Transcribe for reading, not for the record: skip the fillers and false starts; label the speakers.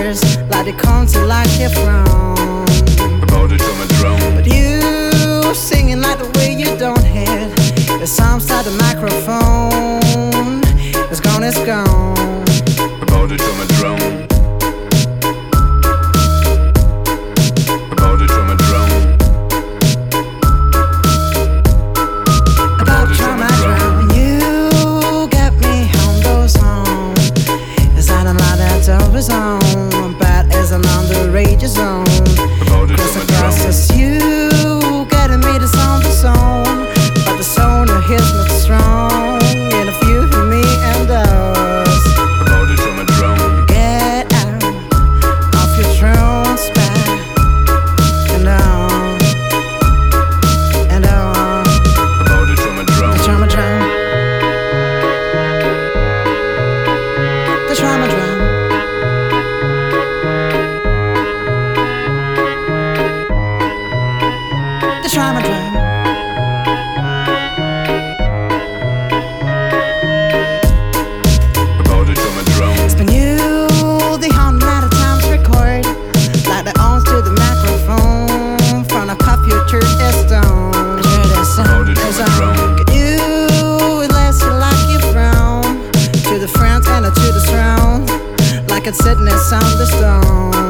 Speaker 1: ears, like they come to like your frown.
Speaker 2: About the drum and drone.
Speaker 1: But you singing like the way you don't hit. The sounds like the microphone. It's gone, it's gone.
Speaker 2: About the drum and drone. About the drum and drone.
Speaker 1: About the drum and drone. You get me on those songs. It's not a lot that's always on. Bad as an underage zone.
Speaker 2: About the drum and drone.
Speaker 1: It's you getting me the song, but the sound of his not strong. And if you hear me and us,
Speaker 2: About the drum and drone.
Speaker 1: get out of your throne spot and on and on.
Speaker 2: About the drum and drone.
Speaker 1: The drum and drum, the drum and drum. The drum and drum.
Speaker 2: About the drum and drone.
Speaker 1: It's been you, the hundred of times record, like the arms to the microphone, from a computer is stone.
Speaker 2: About the drum and drone.
Speaker 1: Can you less you like you frown to the front and to the surround, like it's sitting on the stone.